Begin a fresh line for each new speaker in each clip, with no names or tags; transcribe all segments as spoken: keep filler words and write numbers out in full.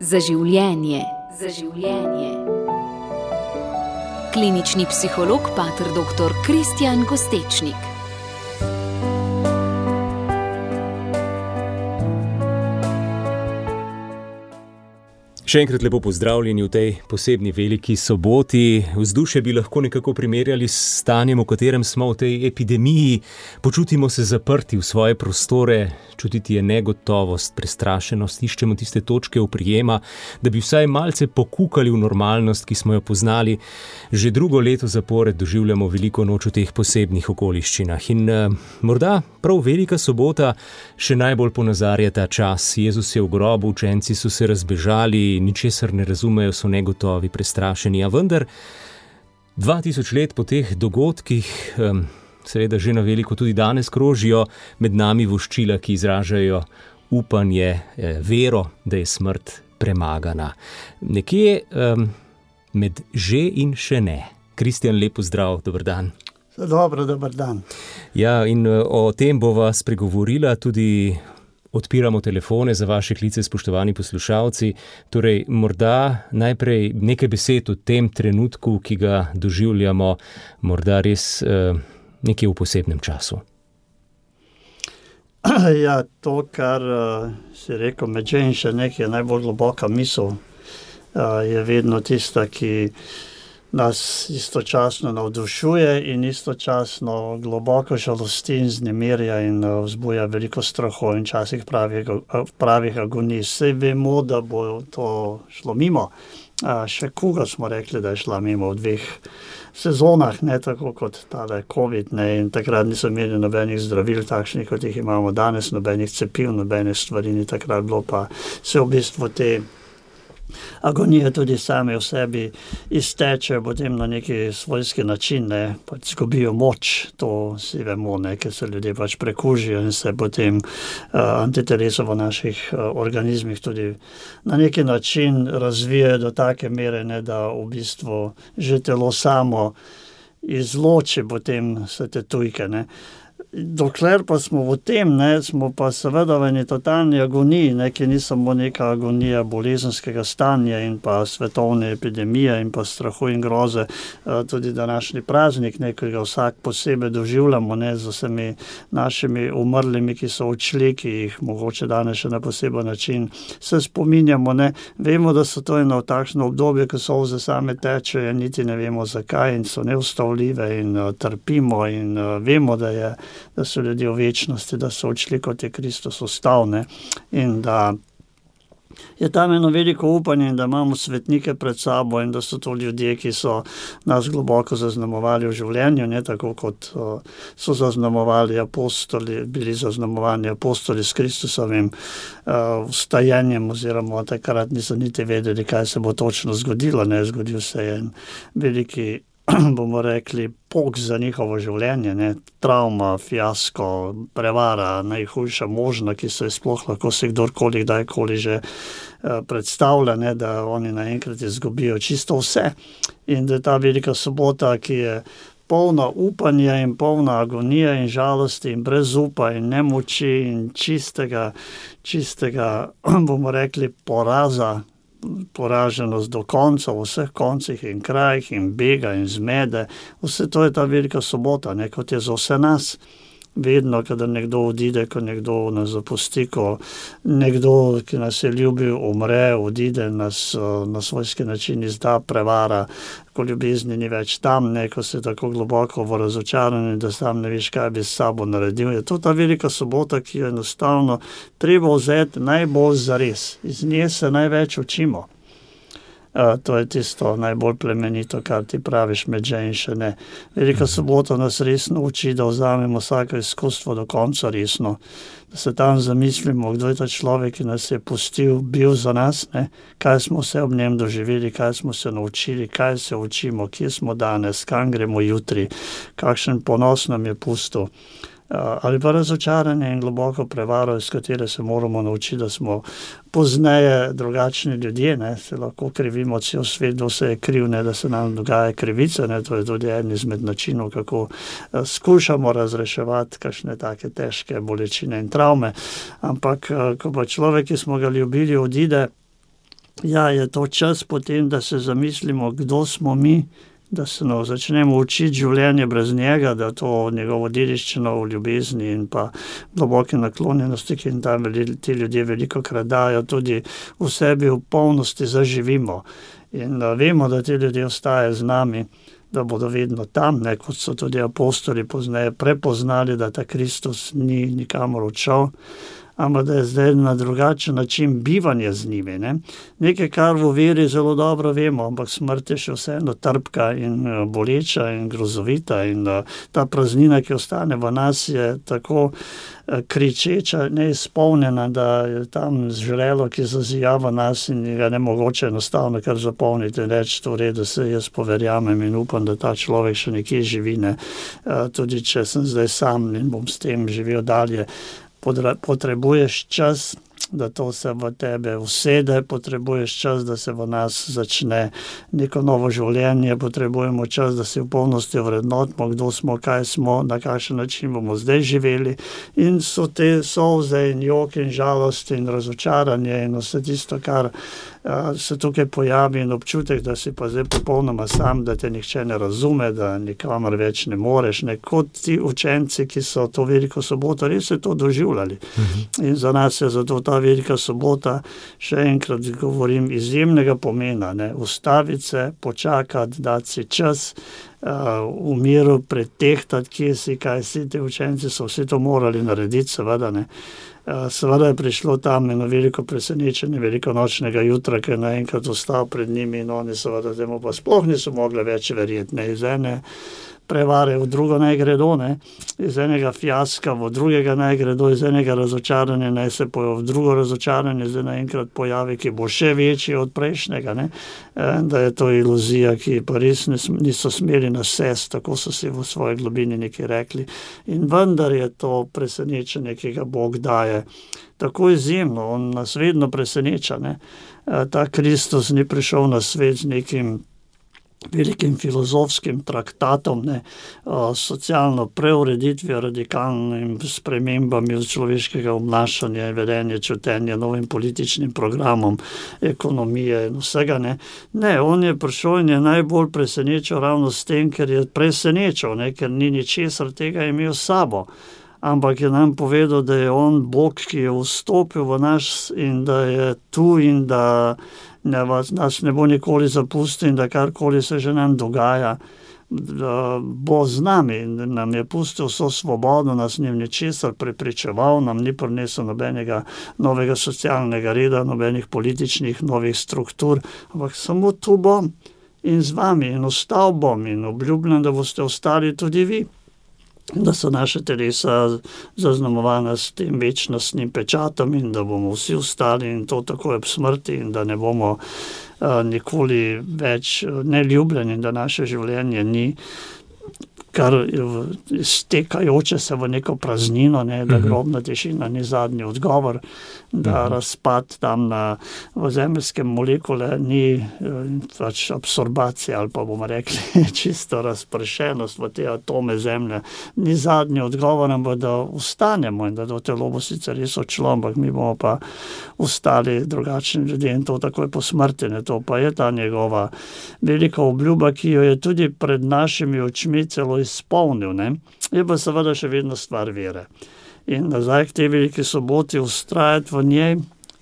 Za življenje. Za življenje. Klinični psiholog pater doktor Kristjan Kostečnik.
Še enkrat lepo pozdravljeni v tej posebni veliki soboti. Vzdušje bi lahko nekako primerjali s stanjem, v katerem smo v tej epidemiji. Počutimo se zaprti v svoje prostore, čutiti je negotovost, prestrašenost, iščemo tiste točke oprijema, da bi vsaj malce pokukali v normalnost, ki smo jo poznali. Že drugo leto zapored doživljamo veliko noč v teh posebnih okoliščinah. In uh, morda prav velika sobota še najbolj ponazarja ta čas. Jezus je v grobu, učenci so se razbežali, ničesar ne razumejo, so negotovi, prestrašeni, a vendar dva tisoč let po teh dogodkih, seveda že na veliko tudi danes krožijo med nami voščila, ki izražajo upanje, vero, da je smrt premagana. Nekje med že in še ne. Kristjan, lep pozdrav, dober dan.
Dobro, dober dan.
Ja, in o tem bova spregovorila, tudi odpiramo telefone za vaše klice, spoštovani poslušalci. Torej, morda najprej nekaj besed o tem trenutku, ki ga doživljamo, morda res eh, nekje v posebnem času.
Ja, to, kar uh, si rekel, med že in še nekaj najbolj globoka misel, uh, je vedno tista, ki nas istočasno navdušuje in istočasno globoko žalosti in vznemirja in vzbuja veliko strahov in časih pravih, pravih agonij. Vse vemo, da bo to šlo mimo. A še kuga smo rekli, da je šla mimo v dveh sezonah, ne tako kot tale COVID, ne, in takrat niso imeli nobenih zdravil, takšnih, kot jih imamo danes, nobenih cepiv, nobenih stvari ni takrat bilo, pa se v bistvu te agonije tudi same v sebi iztečejo potem na neki svojski način, ne, pač zgubijo moč, to si vemo, ne, ker se ljudje pač prekužijo in se potem uh, antitelesa v naših uh, organizmih tudi na neki način razvijajo do take mere, ne, da v bistvu že telo samo izloči potem vse te tujke, ne. Dokler pa smo v tem, ne, smo pa seveda v eni totalni agoniji, ne, ki ni samo neka agonija bolezenskega stanja in pa svetovne epidemije in pa strahu in groze, tudi današnji praznik, ne, ki ga vsak posebej doživljamo, ne, z vsemi našimi umrlimi, ki so odšli, ki jih mogoče danes še na poseben način se spominjamo, ne. Vemo, da so to eno takšno obdobje, ko solze same tečejo, niti ne vemo zakaj in so neustavljive in uh, trpimo in uh, vemo, da je da so ljudje v večnosti, da so odšli, kot je Kristus ostal, ne, in da je tam eno veliko upanje in da imamo svetnike pred sabo in da so to ljudje, ki so nas globoko zaznamovali v življenju, ne, tako kot uh, so zaznamovali apostoli, bili zaznamovani apostoli s Kristusovim uh, vstajenjem, oziroma takrat niso niti vedeli, kaj se bo točno zgodilo, ne, zgodil se je en veliki, bomo rekli, pok za njihovo življenje, ne, travma, fiasko, prevara, najhujša možna, ki se je sploh lahko se kdorkoli, kdajkoli že uh, predstavlja, ne, da oni naenkrat izgubijo čisto vse. In da je ta velika sobota, ki je polna upanja in polna agonija in žalosti in brez upa in nemoči in čistega, čistega, bomo rekli, poraza, poraženost do konca, v vseh koncih in krajih in bega in zmede. Vse to je ta velika sobota, ne, kot je za vse nas. Vedno, kadar nekdo odide, ko nekdo nas zapusti, ko nekdo, ki nas je ljubil, umre, odide, nas na svojski način izda, prevara, ko ljubezni ni več tam, ne, ko se tako globoko v razočaranju, da sam ne veš, kaj bi s sabo naredil. Je to ta velika sobota, ki jo enostavno treba vzeti najbolj zares. Iz nje se največ učimo. Uh, to je tisto najbolj plemenito, kar ti praviš med že in še ne. Velika sobota nas resno uči, da vzamemo vsako izkustvo do konca resno, da se tam zamislimo, kdo je ta človek, ki nas je pustil, bil za nas, ne? Kaj smo vse ob njem doživeli, kaj smo se naučili, kaj se učimo, kje smo danes, kam gremo jutri, kakšen ponos nam je pustil. Ali pa razočaranje in globoko prevaro, iz katere se moramo naučiti, da smo pozneje drugačni ljudje, ne, se lahko krivimo cel svet, kdo se je kriv, ne, da se nam dogaja krivice, ne, to je tudi en izmed načinov, kako uh, skušamo razreševati kakšne take težke bolečine in travme, ampak uh, ko pa človek, ki smo ga ljubili, odide, ja, je to čas potem, da se zamislimo, kdo smo mi, da se no, začnemo učiti življenje brez njega, da to njegovo dediščino v ljubezni in pa globoke naklonjenosti, ki jim tam ti ljudje veliko krat dajo, tudi v sebi v polnosti zaživimo. In uh, vemo, da ti ljudje ostajajo z nami, da bodo vedno tam, ne, kot so tudi apostoli pozneje prepoznali, da ta Kristus ni nikamor odšel, ampak da je zdaj na drugačen način bivanje z njimi. Ne. Nekaj, kar v veri zelo dobro vemo, ampak smrt je še vseeno trpka in boleča in grozovita in uh, ta praznina, ki ostane v nas, je tako uh, kričeča, neizpolnjena, da je tam žrelo, ki zazija v nas in ga ne mogoče enostavno kar zapolniti in reči, to v redu, se jaz poverjamem in upam, da ta človek še nekje živi, ne. Uh, tudi če sem zdaj sam in bom s tem živel dalje, potrebuješ čas, da to se v tebe usede, potrebuješ čas, da se v nas začne neko novo življenje, potrebujemo čas, da se v polnosti vrednotimo, kdo smo, kaj smo, na kakšen način bomo zdaj živeli in so te solze in jok in žalost in razočaranje in vse tisto, kar uh, se tukaj pojavi in občutek, da si pa zdaj popolnoma sam, da te nihče ne razume, da nikamor več ne moreš, ne, kot ti učenci, ki so to veliko soboto res je to doživljali. Mhm. In za nas je zato ta velika sobota, še enkrat govorim, izjemnega pomena, ne, ustaviti se, počakati, dati si čas, uh, v miru pretehtati, kje si, kaj si, ti učenci so vsi to morali narediti, seveda ne. Uh, seveda je prišlo tam eno veliko presenečenje velikonočnega jutra, ki je naenkrat ostal pred njimi in oni seveda temu pa sploh niso mogli več verjeti, ne, iz ene prevare v drugo naj gredo, ne, iz enega fiaska v drugega naj gredo, iz enega razočaranja naj se pojavi v drugo razočaranje, zdaj naenkrat pojavi, ki bo še večji od prejšnjega, ne, e, da je to iluzija, ki pa res niso smeli nasesti, tako so si v svoji globini nekaj rekli. In vendar je to presenečenje, ki ga Bog daje, tako izjemno, on nas vedno preseneča, ne. E, ta Kristus ni prišel na svet z nekim velikim filozofskim traktatom, ne, socialno preureditvijo, radikalnim spremembami človeškega obnašanja, vedenja, čutenja, novim političnim programom, ekonomije in vsega, ne. Ne, on je prišel in je najbolj presenečal ravno s tem, ker je presenečal, ne, ker ni ničesar tega imel s sabo. Ampak je nam povedal, da je on Bog, ki je vstopil v nas in da je tu in da ne, nas ne bo nikoli zapustil in da karkoli se že nam dogaja, da bo z nami in nam je pustil vso svobodo, nas ni ničesar prepričeval, nam ni prinesel nobenega novega socialnega reda, nobenih političnih novih struktur, ampak samo tu bom in z vami in ostal bom in obljubljam, da boste ostali tudi vi. Da so naše telesa zaznamovana s tem večnostnim pečatom in da bomo vsi ostali in to takoj ob smrti in da ne bomo uh, nikoli več neljubljeni in da naše življenje ni kar stekajoče se v neko praznino, ne, da grobna tišina ni zadnji odgovor, da razpad tam na v zemeljske molekule ni pač absorbacija ali pa bomo rekli čisto razpršenost v te atome zemlje, ni zadnji odgovor, ampak da ostanemo in da to telo bo sicer res odšlo, ampak mi bomo pa ostali drugačni ljudje in to takoj po smrti, ne, to pa je ta njegova velika obljuba, ki jo je tudi pred našimi očmi celo izpolnil, ne. Je pa seveda še vedno stvar vere. In nazaj k tej veliki soboti ustrajati v njej,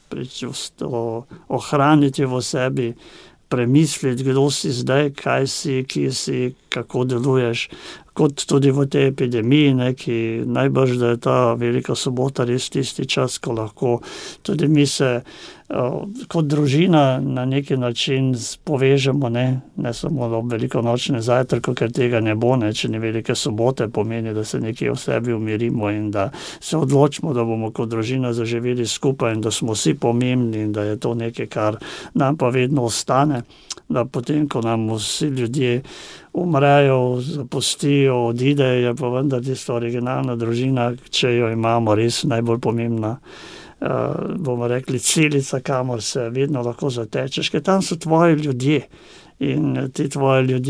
ohraniti v sebi, premisliti, kdo si zdaj, kaj si, kje si, kako deluješ, kot tudi v tej epidemiji, ne, ki najbrž, da je ta velika sobota res tisti čas, ko lahko tudi mi se kot družina na neki način povežemo, ne, ne samo ob velikonočnem zajtrku, ker tega ne bo, ne, če ni velike sobote, pomeni, da se nekje v sebi umirimo in da se odločimo, da bomo kot družina zaživeli skupaj in da smo vsi pomembni in da je to nekaj, kar nam pa vedno ostane, da potem, ko nam vsi ljudje umrejo, zapustijo, odidejo, je pa vendar tista originalna družina, če jo imamo, res najbolj pomembna. Uh, bomo rekli, celica, kamor se vedno lahko zatečeš, ker tam so tvoji ljudje in ti tvoji ljudje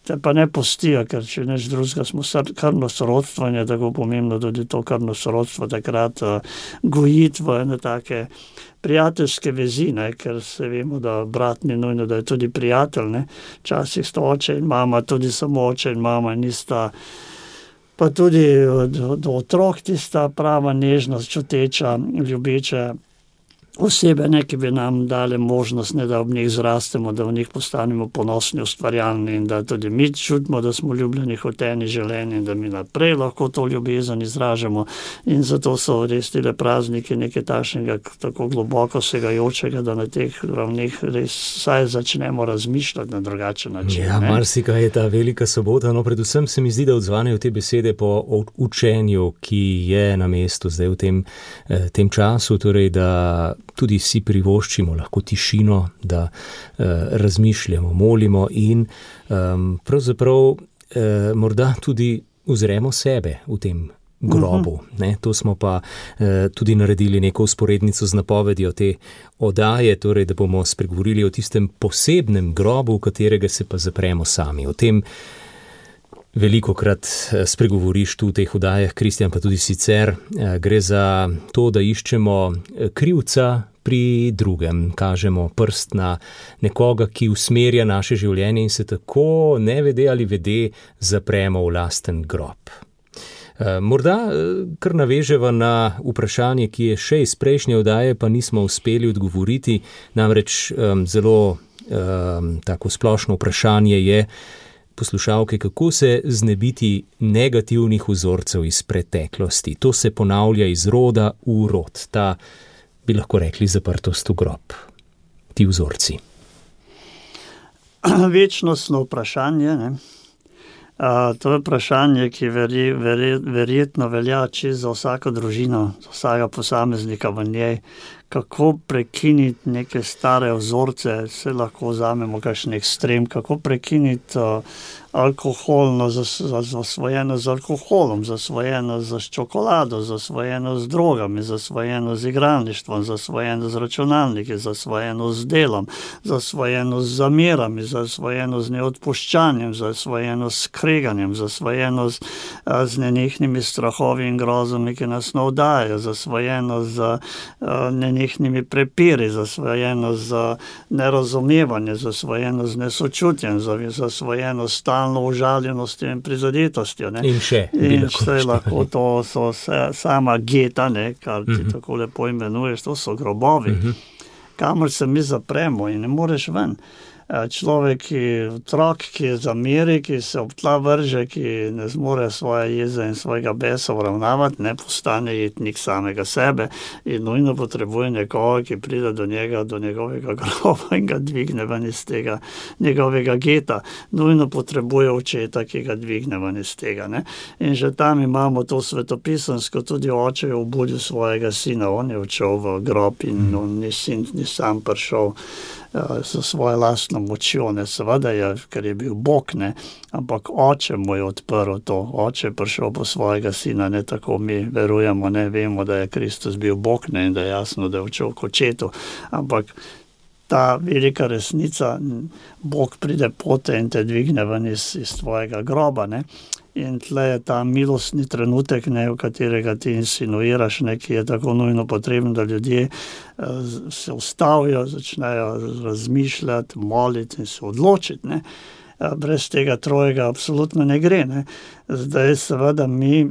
te pa ne pustijo, ker če neč drugega smo krvno sorodstvo in je tako pomembno tudi to krvno sorodstvo takrat uh, gojiti v ene take prijateljske vezi, ne, ker se vemo, da brat ni nujno, da je tudi prijatelj, ne. Včasih sta oče in mama, tudi samo oče in mama nista, pa tudi do, do otrok tista prava nežnost, čuteča, ljubeča osebe, ne, ki bi nam dali možnost, ne, da ob njih zrastemo, da v njih postanemo ponosni, ustvarjalni in da tudi mi čutimo, da smo ljubljeni, hoteni, želeni in da mi naprej lahko to ljubezen izražamo in zato so res tile prazniki nekaj takšnega, tako globoko segajočega, da na teh ravneh res vsaj začnemo razmišljati na drugačen način.
Ja, marsikaj je ta velika sobota, no predvsem se mi zdi, da odzvanejo te besede po učenju, ki je na mestu zdaj v tem, eh, tem času, torej da tudi si privoščimo lahko tišino, da eh, razmišljamo, molimo in um, pravzaprav eh, morda tudi uzremo sebe v tem grobu. Uh-huh. Ne? To smo pa eh, tudi naredili neko usporednico z napovedjo te oddaje, torej da bomo spregovorili o tistem posebnem grobu, v katerega se pa zapremo sami. O tem velikokrat spregovoriš tu v teh oddajah, Kristjan, pa tudi sicer. Gre za to, da iščemo krivca pri drugem, kažemo prst na nekoga, ki usmerja naše življenje in se tako ne vede ali vede zapremo v lasten grob. Morda kar naveževa na vprašanje, ki je še iz prejšnje oddaje, pa nismo uspeli odgovoriti, namreč um, zelo um, tako splošno vprašanje je, poslušalke, kako se znebiti negativnih vzorcev iz preteklosti. To se ponavlja iz roda v rod. Ta, bi lahko rekli, zaprtost v grob. Ti vzorci.
Večnostno vprašanje, ne? Uh, to je vprašanje, ki veri, veri, verjetno velja čisto za vsako družino, za vsaka posameznika v njej, kako prekiniti neke stare vzorce, se lahko vzamemo kakšen ekstrem, kako prekiniti uh, alkoholno, zasvojeno z alkoholom, zasvojeno z čokolado, zasvojeno z drogami, zasvojeno z igralništvom, zasvojeno z računalniki, zasvojeno z delom, zasvojeno z zamerami, zasvojeno z neodpuščanjem, zasvojeno s kreganjem, zasvojeno z, z nenehnimi strahovi in grozami, ki nas navdajajo, zasvojeno z nenehnimi prepiri, zasvojeno z nerazumevanje, zasvojeno z nesočutjem, zasvojeno s stalno užaljenostjo in prizadetostjo. Ne?
In še.
In še lahko to so se, sama geta, ne, kar ti uh-huh. tako lepo imenuješ, to so grobovi, uh-huh. kamor se mi zapremo in ne moreš ven. Človek, ki, otrok, ki je zameri, ki se ob tla vrže, ki ne zmore svoje jeze in svojega besa uravnavati, ne postane jetnik samega sebe in nujno potrebuje nekoga, ki pride do njega, do njegovega groba in ga dvigne ven iz tega njegovega geta. Nujno potrebuje očeta, ki ga dvigne ven iz tega. Ne? In že tam imamo to svetopisansko, tudi oče je obudil svojega sina, on je odšel v grob in on ni sin, ni sam prišel za svojo lastno močjo, ne, seveda je, ker je bil Bog, ne, ampak oče mu je odprl to, oče je prišel po svojega sina, ne, tako mi verujemo, ne, vemo, da je Kristus bil Bog, ne, in da je jasno, da je odšel k očetu, ampak ta velika resnica, Bog pride pote in te dvigne ven iz, iz tvojega groba, ne, in tle je ta milostni trenutek, ne, v katerega ti insinuiraš, ne, ki je tako nujno potreben, da ljudje uh, se ustavijo, začnejo razmišljati, moliti in se odločiti. Ne. Uh, brez tega trojega absolutno ne gre. Ne. Zdaj seveda mi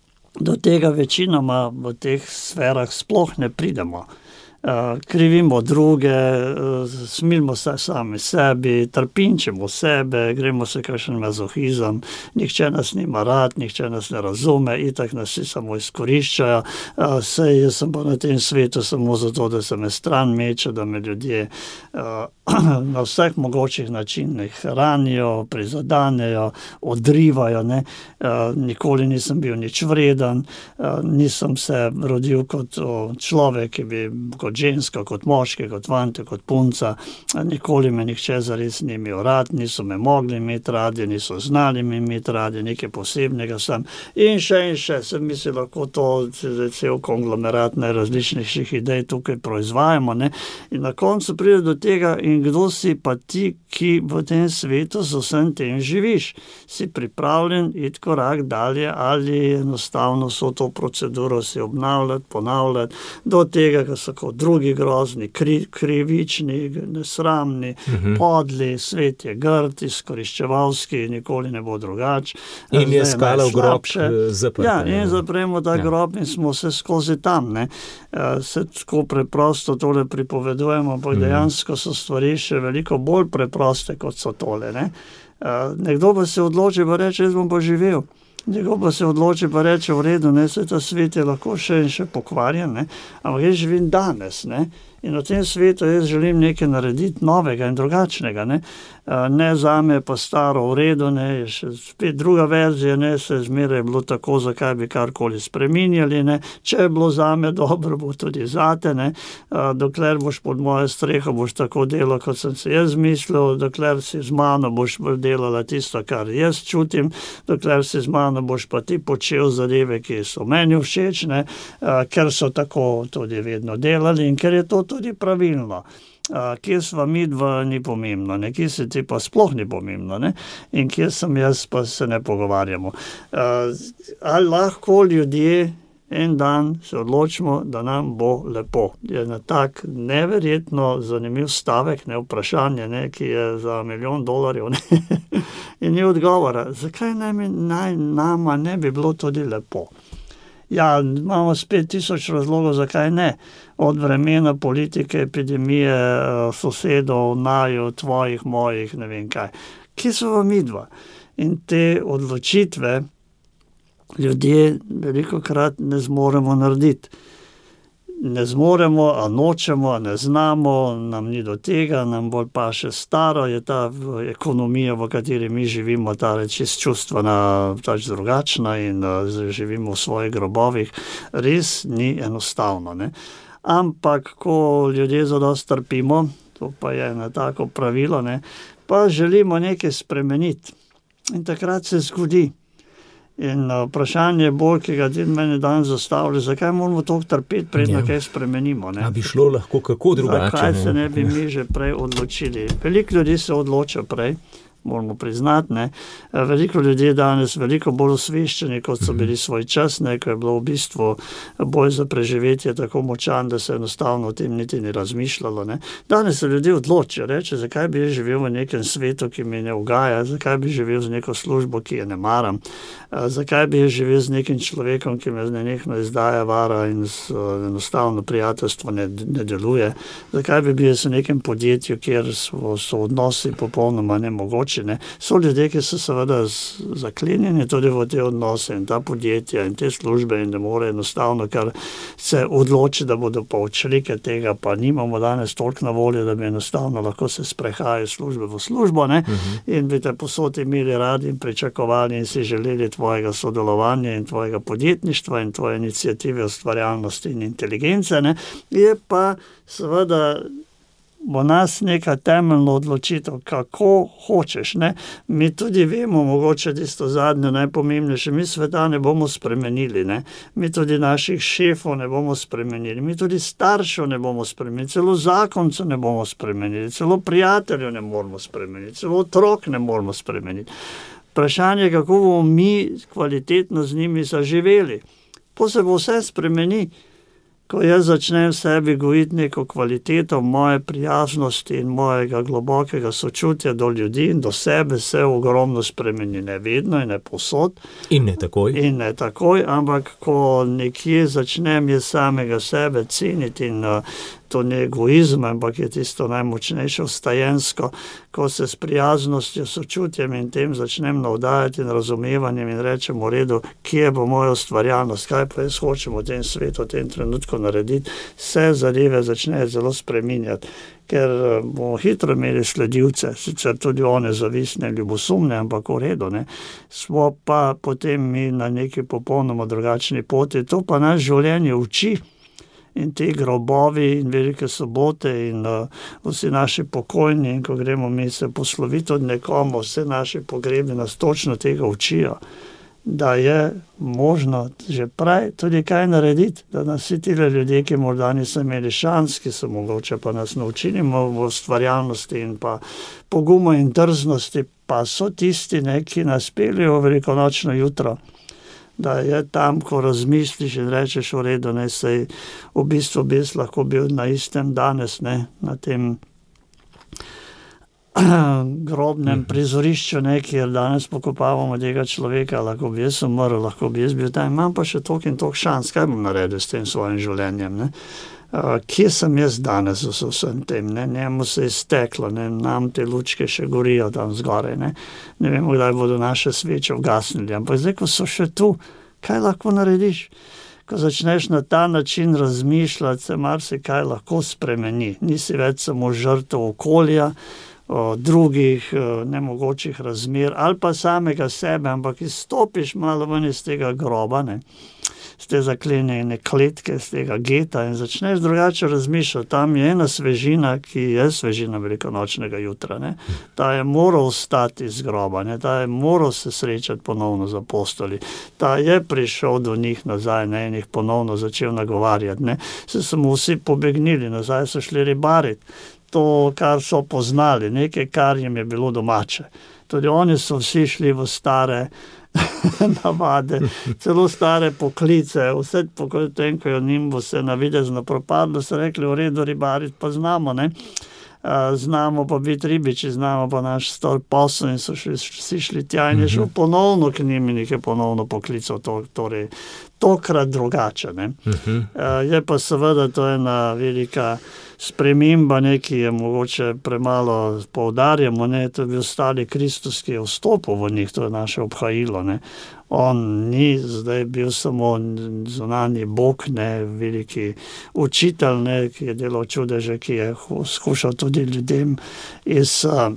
do tega večinoma v teh sferah sploh ne pridemo. Uh, krivimo druge, uh, smilimo se sami sebi, trpinčimo sebe, gremo se kakšen mazohizem, nihče nas nima rad, nihče nas ne razume, itak nas vsi samo izkoriščajo, uh, sej jaz sem pa na tem svetu samo zato, da se me stran meče, da me ljudje uh, na vseh mogočih načinih ranijo, prizadanejo, odrivajo, ne? Uh, nikoli nisem bil nič vreden, uh, nisem se rodil kot uh, človek, ki bi kot ženska, kot moški, kot fante, kot punca. Nikoli me nihče zares ni imel rad, niso me mogli imeti radi, niso znali me imeti radi, nekaj posebnega sem. In še in še, sem mislil, lahko to cel konglomerat najrazličnejših idej tukaj proizvajamo, ne. In na koncu pride do tega, in kdo si pa ti, ki v tem svetu z vsem tem živiš? Si pripravljen iti korak dalje ali enostavno so to proceduro si obnavljati, ponavljati, do tega, ko so kot drugi grozni, kri, krivični, nesramni, uh-huh. podli, svet je grd, izkoriščevalski, nikoli ne bo drugače.
In je skala v grob zaprta.
Ja, in zapremo ta ja. grob in smo se skozi tam, ne. Se tako preprosto tole pripovedujemo, ampak uh-huh. dejansko so stvari še veliko bolj preproste, kot so tole, ne. Nekdo pa se odloči, pa reče, jaz bom pa živel. Nekdo pa se odloči, pa reče, v redu, ne, se ta svet je lahko še in še pokvarjen, ne, ampak jaz živim danes, ne, in v tem svetu jaz želim nekaj narediti novega in drugačnega, ne, ne zame pa staro v redu, ne, je še spet druga verzija, ne, se zmeraj je bilo tako, zakaj bi karkoli spreminjali, ne, če je bilo zame dobro, bo tudi zate, ne, dokler boš pod mojo streho, boš tako delal, kot sem se jaz mislil, dokler si z mano boš delala tisto, kar jaz čutim, dokler si z mano boš pa ti počel zadeve, ki so meni všeč, ne, ker so tako tudi vedno delali in ker je to tudi pravilno. Kje sva midva, ni pomembno, ne, kje si ti pa sploh ni pomembno, ne, in kje sem jaz, pa se ne pogovarjamo. Ali lahko ljudje en dan se odločimo, da nam bo lepo. Je na tak neverjetno zanimiv stavek, ne, vprašanje, ne, ki je za milijon dolarjev, ne, in ni odgovora, zakaj naj, naj nama ne bi bilo tudi lepo. Ja, imamo spet tisoč razlogov, zakaj ne. Od vremena politike, epidemije, sosedov, naju, tvojih, mojih, ne vem kaj. Kje so vam midva? In te odločitve ljudje velikokrat ne zmoremo narediti. Ne zmoremo, a nočemo, a ne znamo, nam ni do tega, nam bolj pa še staro je ta ekonomija, v kateri mi živimo, ta čist čustvena, tač drugačna in uh, živimo v svojih grobovih. Res ni enostavno, ne. Ampak, ko ljudje zadosti trpimo, to pa je eno tako pravilo, ne, pa želimo nekaj spremeniti. In takrat se zgodi. In vprašanje bolj, ki ga ti meni danes zastavlja, zakaj moramo toliko trpeti, predno kaj spremenimo, ne?
A bi šlo lahko kako drugače?
Zakaj se ne bi mi že prej odločili? Veliko ljudi se odloča prej, moramo priznati, ne. Veliko ljudi danes veliko bolj osveščeni, kot so bili svoj čas, ne, ko je bilo v bistvu boj za preživetje tako močan, da se enostavno o tem niti ni razmišljalo, ne. Danes se ljudi odločijo, reče, zakaj bi živel v nekem svetu, ki mi ne ugaja, zakaj bi živel z neko službo, ki je ne maram, zakaj bi živel z nekim človekom, ki me nenehno izdaja, vara in enostavno prijateljstvo ne, ne deluje, zakaj bi bil v nekem podjetju, kjer so, so odnosi popolnoma nemogoči. Ne. So ljudje, ki so seveda zaklenjeni tudi v te odnose in ta podjetja in te službe in ne more enostavno, kar se odloči, da bodo pa odšli, ker tega pa nimamo danes toliko na voljo, da bi enostavno lahko se sprehajali službe v službo, ne, uh-huh. in bi te posod imeli radi in pričakovali in si želeli tvojega sodelovanja in tvojega podjetništva in tvoje iniciative ustvarjalnosti in inteligence, ne, je pa seveda bo nas neka temeljna odločitev, kako hočeš, ne. Mi tudi vemo, mogoče tisto zadnje, najpomembnejše, mi sveta ne bomo spremenili, ne. Mi tudi naših šefov ne bomo spremenili, mi tudi staršev ne bomo spremenili, celo zakoncev ne bomo spremenili, celo prijateljev ne moramo spremeniti, celo otrok ne moramo spremeniti. Vprašanje, kako bomo mi kvalitetno z njimi zaživeli. Po se bo vse spremeni. Ko jaz začnem sebi gojiti neko kvaliteto moje prijaznosti in mojega globokega sočutja do ljudi in do sebe, se ogromno spremeni, ne vedno in ne povsod.
In ne takoj.
In ne takoj, ampak ko nekje začnem jaz samega sebe ceniti in uh, to ni egoizem, ampak je tisto najmočnejše vstajensko, ko se s prijaznostjo, sočutjem in tem začnem navdajati in razumevanjem in rečem v redu, kje bo moja ustvarjalnost, kaj pa jaz hočem v tem svetu, v tem trenutku narediti, se zadeve začnejo zelo spreminjati, ker bomo hitro imeli sledilce, sicer tudi one zavisne, ljubosumne, ampak v redu, ne. Smo pa potem mi na neki popolnoma drugačni poti, to pa naš življenje uči. In ti grobovi in velike sobote in uh, vsi naši pokojni, in ko gremo mi se posloviti od nekomu, vse naši pogrebi nas točno tega učijo, da je možno že prej tudi kaj narediti, da nas vsi tile ljudje, ki morda niso imeli šans, ki so mogoče pa nas naučili v ustvarjalnosti in pa pogumu in drznosti, pa so tisti, ne, ki nas peljejo v velikonočno jutro, da je tam, ko razmisliš in rečeš v redu, ne, sej v bistvu bi lahko bil na istem danes, ne, na tem grobnem prizorišču, ne, kjer danes pokopavamo tega človeka, lahko bi jaz umrl, lahko bi jaz bil tam, imam pa še toliko in toliko šans, kaj bom naredil s tem svojim življenjem, ne? Uh, kje sem jaz danes v vsem tem, ne? Njemu se je steklo, ne? Nam te lučke še gorijo tam zgoraj, ne? Ne vemo, kdaj bodo naše sveče ugasnili, ampak zdaj, ko so še tu, kaj lahko narediš? Ko začneš na ta način razmišljati, se marsikaj lahko spremeni, nisi več samo žrtev okolja, o drugih o nemogočih razmer ali pa samega sebe, ampak izstopiš malo ven iz tega groba, ne, z te zaklenjene kletke, z tega geta in začneš drugače razmišljati. Tam je ena svežina, ki je svežina velikonočnega jutra, ne. Ta je moral vstati iz groba, ne, ta je moral se srečati ponovno z apostoli, ta je prišel do njih nazaj, ne, in jih ponovno začel nagovarjati, ne. Se so mu vsi pobegnili, nazaj so šli ribariti. To, kar so poznali, nekaj, kar jim je bilo domače. Tudi oni so vsi šli v stare navade, celo stare poklice, vse potem, ko je njim vse navidezno propadlo, so rekli, v redu ribariti pa znamo, ne. Znamo pa biti ribiči, znamo pa naš stor posel in so šli, vsi šli tja in je šel ponovno k njim in jih je ponovno poklical, to, torej tokrat drugače, ne. Uh-huh. Je pa seveda to ena velika sprememba, ne, ki je mogoče premalo poudarjamo, ne, to je bil stari Kristus, ki je vstopil v njih, to je naše obhajilo, ne. On ni zdaj bil samo zunanji Bog, ne, veliki učitelj, ne, ki je delal čudeže, ki je skušal tudi ljudem iz uh,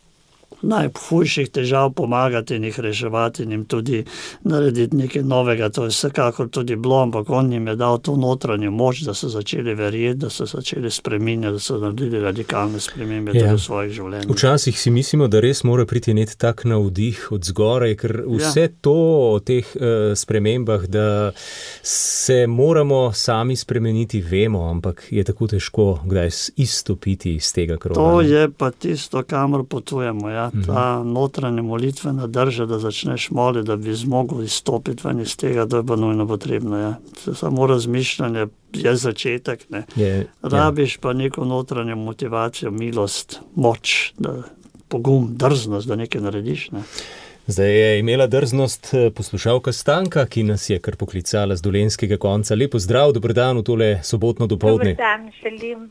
najhujših težav pomagati in jih reševati in jim tudi narediti nekaj novega. To je vsekakor tudi bilo, ampak on jim je dal to notranjo moč, da so začeli verjeti, da so začeli spreminjati, da so naredili radikalne spremembe ja. tudi v svojih življenjih.
Včasih si mislimo, da res mora priti nek tak navdih od zgoraj, ker vse ja. to o teh uh, spremembah, da se moramo sami spremeniti, vemo, ampak je tako težko kdaj izstopiti iz tega kroga.
To je pa tisto, kamor potujemo, ja. Ta notranja molitvena drža, da začneš moliti, da bi zmogel izstopiti ven iz tega, to je pa nujno potrebno. Ja. Samo razmišljanje je začetek. Ne. Je, Rabiš ja. pa neko notranjo motivacijo, milost, moč, da, pogum, drznost, da nekaj narediš. Ne.
Zdaj je imela drznost poslušalka Stanka, ki nas je kar poklicala z dolenjskega konca. Lepo zdrav, dober dan v tole sobotno dopoldne.
Dober dan, želim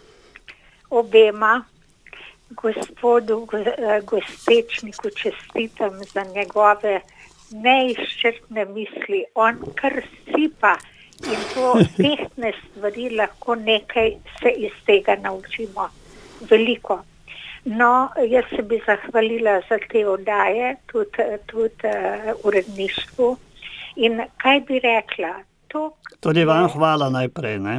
obema. Gospodu Gospečniku čestitam za njegove neizčrpne misli. On kar sipa in to tehtne stvari, lahko nekaj se iz tega naučimo. Veliko. No, jaz se bi zahvalila za te oddaje, tudi, tudi uh, uredništvu. In kaj bi rekla? To,
tudi vam hvala najprej, ne?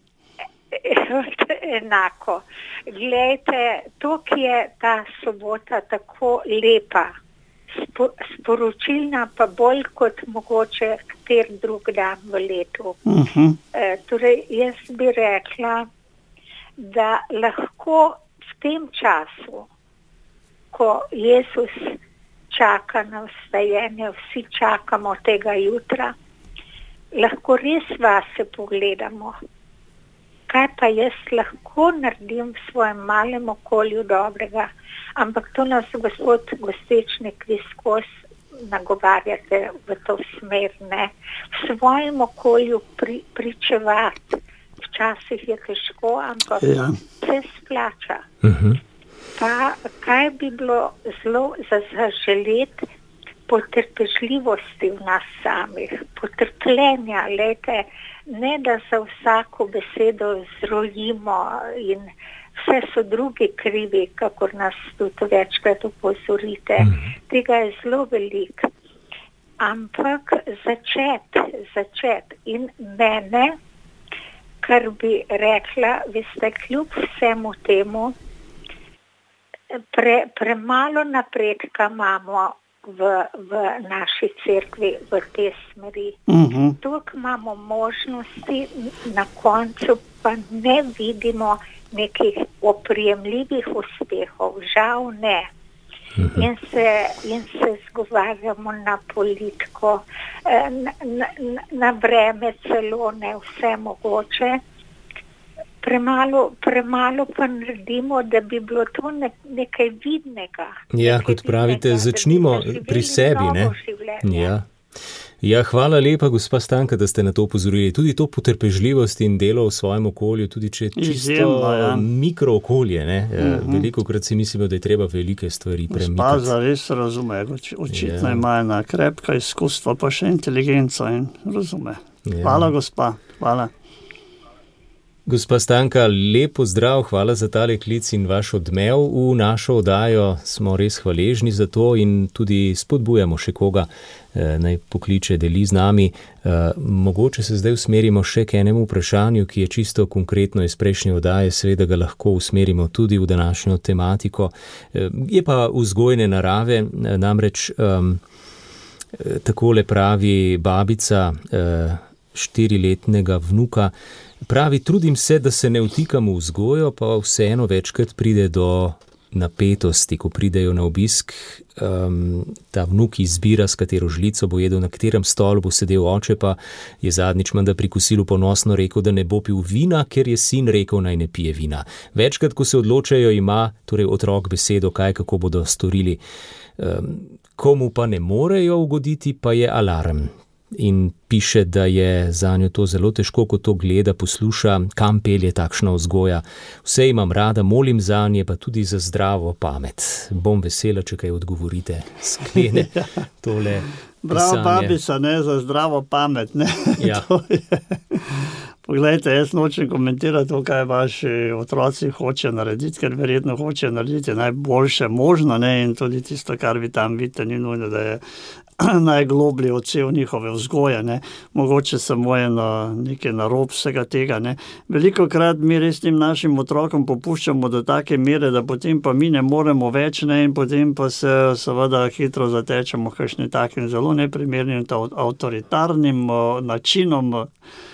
Enako. Glejte, to, ki je ta sobota tako lepa, spo, sporočilna pa bolj kot mogoče kater drug dan v letu. Uh-huh. E, torej, jaz bi rekla, da lahko v tem času, ko Jezus čaka na vstajenje, vsi čakamo tega jutra, lahko res vase pogledamo. Kaj pa jaz lahko naredim v svojem malem okolju dobrega, ampak to nas gospod Gospečnik vi skozi nagovarjate v to smer, ne. V svojem okolju pri, pričevati, včasih je težko, ampak ja. se splača. Uh-huh. Pa kaj bi bilo zelo za zaželeti potrpežljivosti v nas samih, potrpljenja, lejte, ne da za vsako besedo zrojimo in vse so drugi krivi, kakor nas tudi večkrat upozorite. Mm. Tega je zelo veliko. Ampak začet, začet in mene kar bi rekla, veste, kljub vsemu temu, pre, premalo napredka imamo v, v naši cerkvi v te smeri.
Uh-huh.
Tukaj imamo možnosti, na koncu pa ne vidimo nekih oprijemljivih uspehov, žal ne. In se, in se zgovarjamo na politiko, na, na, na vreme celo, ne vse mogoče. Premalo, premalo pa naredimo, da bi bilo to ne, nekaj vidnega.
Ja,
nekaj
kot pravite,
vidnega,
začnimo pri sebi, ne? Ja. Ja, hvala lepa, gospa Stanka, da ste na to upozorili. Tudi to potrpežljivost in delo v svojem okolju, tudi če čisto
Izjemno, ja.
mikrookolje, ne?
Mhm.
Veliko krat si mislimo, da je treba velike stvari premikati.
Gospa res razume, oč- očitno
Ja.
ima ena krepka izkustva, pa še inteligenca in razume.
Ja.
Hvala, gospa, hvala.
Gospa Stanka, lepo zdrav, hvala za tale klic in vaš odmev v našo oddajo. Smo res hvaležni za to in tudi spodbujamo še koga, eh, naj pokliče, deli z nami. Eh, mogoče se zdaj usmerimo še k enemu vprašanju, ki je čisto konkretno iz prejšnje oddaje, seveda ga lahko usmerimo tudi v današnjo tematiko. Eh, je pa vzgojne narave, eh, namreč um, eh, takole pravi babica eh, štiriletnega vnuka. Pravi, trudim se, da se ne vtikam v vzgojo, pa vseeno večkrat pride do napetosti, ko pridejo na obisk. Um, ta vnuk izbira, s katero žlico bo jedel, na katerem stolu bo sedel, oče pa je zadnjič menda pri kosilu ponosno rekel, da ne bo pil vina, ker je sin rekel, naj ne pije vina. Večkrat, ko se odločajo, ima torej otrok besedo, kaj, kako bodo storili. Um, komu pa ne morejo ugoditi, pa je alarm. In piše, da je zanjo to zelo težko, ko to gleda, posluša, kam pelje takšna vzgoja. Vse imam rada, molim zanje, pa tudi za zdravo pamet. Bom vesela, če kaj odgovorite. Sklene tole
Bravo,
pisanje.
babica, ne, za zdravo pamet, ne.
Ja.
To je. Poglejte, jaz nočem komentirati to, kaj vaši otroci hoče narediti, ker verjetno hoče narediti najboljše možno, ne, in tudi tisto, kar vi tam vidite, ni nujno, da je najgloblji odsev njihove vzgoje, ne. Mogoče samo eno nekaj narob vsega tega, ne. Velikokrat mi res tem našim otrokom popuščamo do take mere, da potem pa mi ne moremo več, ne, in potem pa se seveda hitro zatečemo kakšnim takim zelo neprimernim avtoritarnim uh, načinom uh,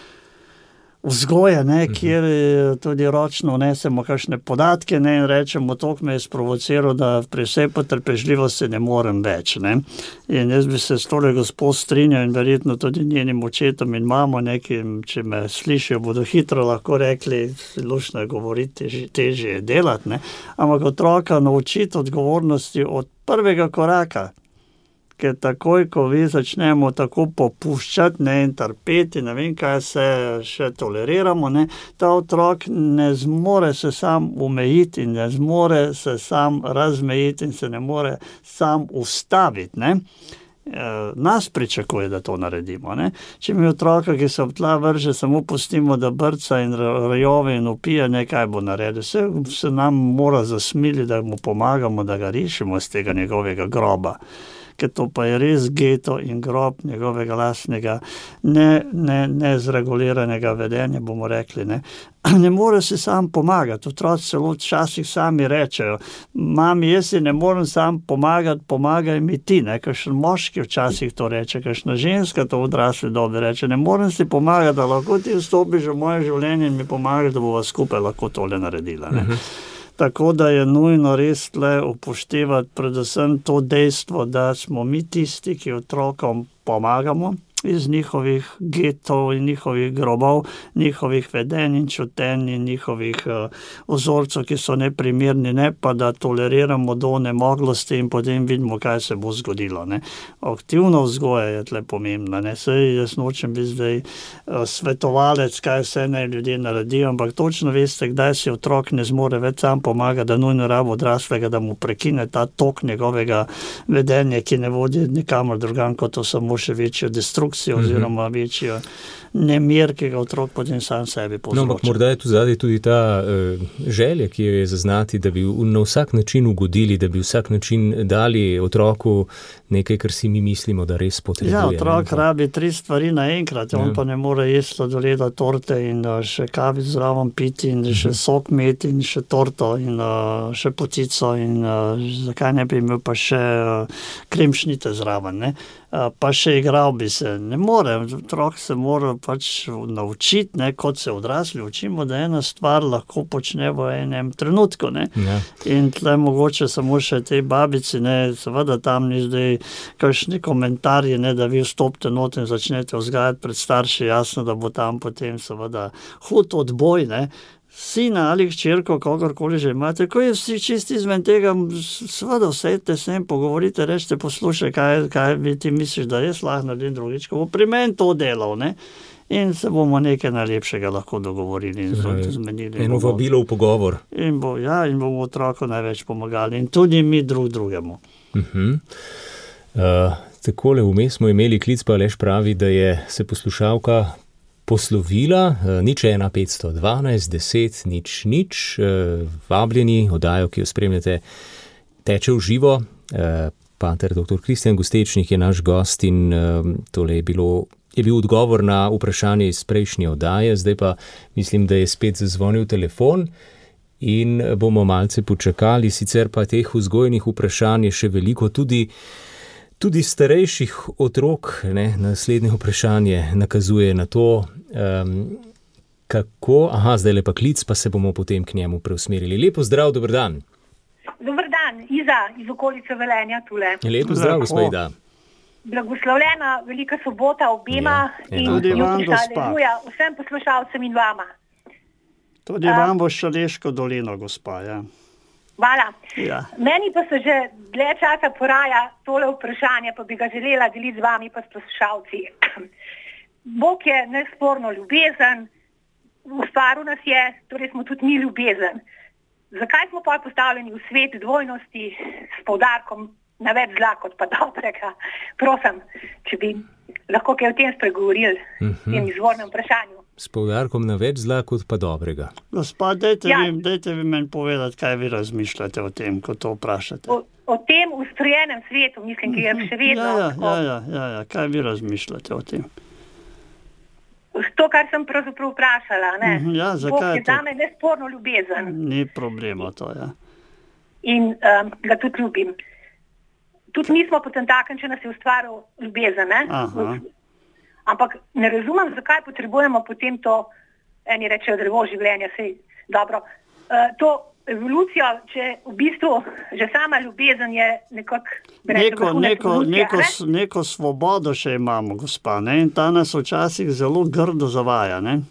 vzgoje, ne, kjer tudi ročno vnesemo kakšne podatke, ne, in rečemo, tok me je sprovociral, da pri vsej potrpežljivosti ne morem več, ne. In jaz bi se s tole gospod strinjal in verjetno tudi njenim očetom in mamo, nekim, če me slišijo, bodo hitro lahko rekli, luštno je govoriti, težje je delati, ne. Ampak otroka naučiti odgovornosti od prvega koraka, ker takoj, ko vi začnemo tako popuščati, ne, in trpeti, ne vem, kaj se še toleriramo, ne, ta otrok ne zmore se sam omejiti in ne zmore se sam razmejiti in se ne more sam ustaviti, ne. E, nas pričakuje, da to naredimo, ne. Če mi otroka, ki se ob tla vrže, samo pustimo, da brca in rjove in upije, ne, kaj bo naredil. Se, se nam mora zasmili, da mu pomagamo, da ga rešimo z tega njegovega groba. Ker to pa je res geto in grob njegovega lastnega ne, ne, nezreguliranega vedenja, bomo rekli, ne. Ne more si sam pomagati. Otroci celo včasih sami rečejo, mami, jaz si ne morem sam pomagati, pomagaj mi ti, ne. Kakšen moški včasih to reče, kakšna ženska to v odrasli dobi reče, ne morem si pomagati, da lahko ti vstopiš v moje življenje in mi pomagaš, da bova skupaj lahko tole naredila, ne. Uh-huh. Tako da je nujno res tle upoštevati predvsem to dejstvo, da smo mi tisti, ki otrokom pomagamo iz njihovih getov in njihovih grobov, njihovih vedenj in čutenj in njihovih uh, vzorcev, ki so neprimerni, ne pa da toleriramo do onemoglosti in potem vidimo, kaj se bo zgodilo, ne. Aktivna vzgoja je tle pomembna, ne. Saj jaz nočem biti zdaj uh, svetovalec, kaj vse naj ljudje naredijo, ampak točno veste, kdaj si otrok ne zmore več sam pomagati, da nujno rabo odraslega, da mu prekine ta tok njegovega vedenja, ki ne vodi nikamor drugam, kot to samo še večjo destrukcijo destrukcijo oziroma večjo nemir, ki ga otrok potem sam sebi povzroča.
No, ampak morda je tu zadaj tudi ta uh, želja, ki jo je zaznati, da bi na vsak način ugodili, da bi vsak način dali otroku nekaj, kar si mi mislimo, da res potrebuje.
Ja, otrok rabi tri stvari naenkrat, on ja. pa ne more jesti sladoleda, torte in uh, še kavic zraven piti in uh-huh. še sok imeti in še torto in uh, še potico in uh, zakaj ne bi imel pa še uh, kremšnite zraven, ne? Uh, pa še igral bi se. Ne more, otrok se mora pač naučiti, ne, kot se odrasli učimo, da ena stvar lahko počne v enem trenutku, ne. Ja. In tle mogoče samo še tej babici, ne, seveda tam ni zdaj kakšni komentarji, ne, da vi vstopite not in začnete vzgajati pred starši, jasno, da bo tam potem seveda hud odboj, ne. Sina ali hčerko, kogarkoli že imate, ko je vsi čisti izven tega, seveda vsejte se in pogovorite, rečete, poslušaj, kaj, kaj bi ti misliš, da jaz lahko naredim drugič, ko bo pri meni to delal, ne? In se bomo nekaj najlepšega lahko dogovorili in zmenili.
Eno vabilo v pogovor.
In, bo, ja, in bomo otroku največ pomagali in tudi mi drug drugemu.
Uh-huh. Uh, takole vmes smo imeli klic, pa Aleš pravi, da je se poslušalka poslovila, nič ena petsto dvanajst deset nič nič, vabljeni, oddajo, ki jo spremljate, teče v živo. Pater doktor Kristjan Gostečnik je naš gost in tole je, bilo, je bil odgovor na vprašanje iz prejšnje oddaje, zdaj pa mislim, da je spet zazvonil telefon in bomo malce počakali, sicer pa teh vzgojnih vprašanj je še veliko, tudi Tudi starejših otrok, ne, naslednje vprašanje nakazuje na to, um, kako, aha, zdaj lepa klic, pa se bomo potem k njemu preusmerili. Lepo zdrav, dober dan.
Dober dan, Iza, iz okolice Velenja tule.
Lepo zdrav, gospa Ida.
Blagoslovljena velika sobota obema ja, in
tudi vam, gospa.
Vsem poslušalcem in vama.
Tudi uh, vam bo Šaleško dolino, gospa, ja.
Hvala.
Ja.
Meni pa se že dlje časa poraja tole vprašanje, pa bi ga želela deliti z vami pa s poslušalci. Bog je nesporno ljubezen, ustvaril nas je, torej smo tudi mi ljubezen. Zakaj smo pa postavljeni v svet dvojnosti s poudarkom na več zla kot pa dobrega? Prosim, če bi lahko kaj o tem spregovorili, uh-huh. v tem izvornem vprašanju.
S poudarkom na več zla kot pa dobrega.
Gospa, dajte, ja. vi, dajte vi meni povedati, kaj vi razmišljate o tem, ko to vprašate.
O, o tem ustrojenem svetu, mislim, ki je še vedno.
Ja, ja, ja, ja, ja, kaj vi razmišljate o tem?
To, kar sem pravzaprav vprašala, ne?
Ja, zakaj je to?
Bog je zame nesporno ljubezen.
Ni problema to, ja.
In um, ga tudi ljubim. Tudi mi smo potem taken, če nas je ustvaril ljubezen, ne?
Aha.
Ampak ne razumem, zakaj potrebujemo potem to, eni rečejo drevo življenja, sej dobro, uh, to evolucijo, če v bistvu že sama ljubezen je nekako...
Neko, neko, neko, neko svobodo še imamo, gospa, ne? In ta nas včasih zelo grdo zavaja, ne?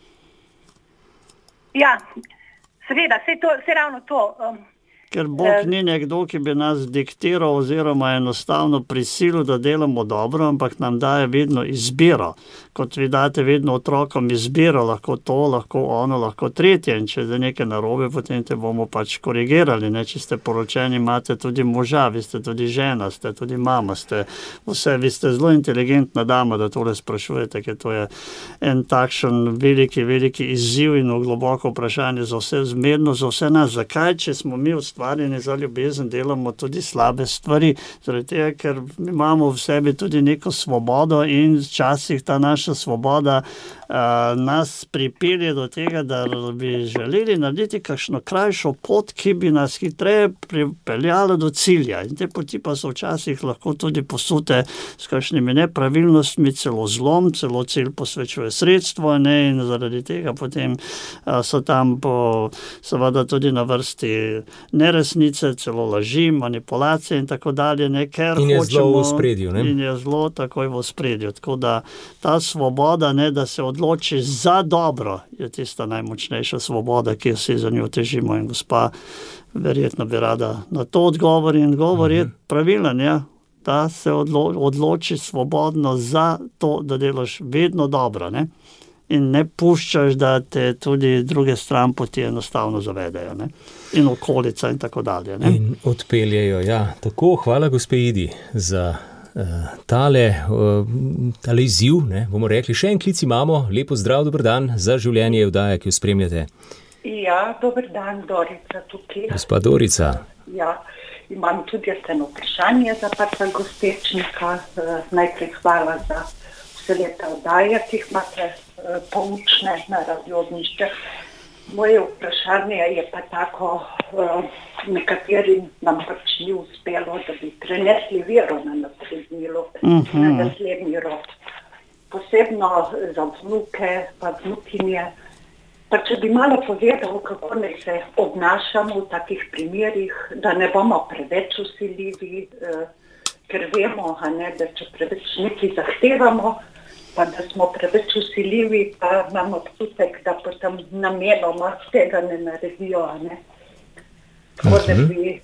Ja, seveda, sej, to, sej ravno to... Um,
Ker Bog ni nekdo, ki bi nas diktiral oziroma enostavno prisilil, da delamo dobro, ampak nam daje vedno izbiro. Kot vi date vedno otrokom izbiro, lahko to, lahko ono, lahko tretje. In če je nekaj narobe, potem te bomo pač korigirali. Ne? Če ste poročeni, imate tudi moža, vi ste tudi žena, ste tudi mama, ste vse, vi ste zelo inteligentna dama, da tole sprašujete, ker to je en takšen veliki, veliki izziv in globoko vprašanje za vse, zmerno za vse nas. Zakaj, če smo mi ustvarjeni za ljubezen, delamo tudi slabe stvari? Zaradi tega, ker imamo v sebi tudi neko svobodo in včasih ta naša svoboda uh, nas pripelje do tega, da bi želeli narediti kakšno krajšo pot, ki bi nas hitreje pripeljala do cilja. In te poti pa so včasih lahko tudi posute s kakšnimi nepravilnostmi, celo zlom, celo cilj posvečuje sredstvo, ne, in zaradi tega potem uh, so tam po, seveda tudi na vrsti neresnice, celo laži, manipulacije in tako dalje. Ne, ker
in je
hočemo,
zlo v ospredju. Ne?
In je zlo takoj v ospredju. Tako da ta svoboda, ne, da se odloči za dobro, je tista najmočnejša svoboda, ki vsi za njo težimo. In gospa verjetno bi rada na to odgovor in odgovor uh-huh. je pravilen, ja, da se odlo, odloči svobodno za to, da delaš vedno dobro, ne? In ne puščaš, da te tudi druge stran poti enostavno zavedajo, ne? In okolica in tako dalje. Ne?
In odpeljejo, ja. Tako, hvala gospe Idi za tale, tale izziv, ne, bomo rekli, še en klic imamo. Lepo zdrav, dober dan, Za življenje je oddaja, ki jo spremljate.
Ja, dober dan, Dorica tukaj.
Gospa Dorica.
Ja, imam tudi jaz eno vprašanje za Patra Gostečnika. Najprej hvala za vse leta oddaje, ki jih imate poučne na Radio Ognjišče. Moje vprašanje je pa tako, nekaterim nam pač ni uspelo, da bi prenesli vero na naslednji rod, na naslednji rod. Posebno za vnuke, pa vnukinje. Pa če bi malo povedal, kako naj se obnašamo v takih primerih, da ne bomo preveč vsiljivi, ker vemo, a ne, da če preveč nekaj zahtevamo, pa da smo preveč vsiljivi, pa imamo občutek, da potem namenoma tega ne naredijo, a ne. Tako da bi...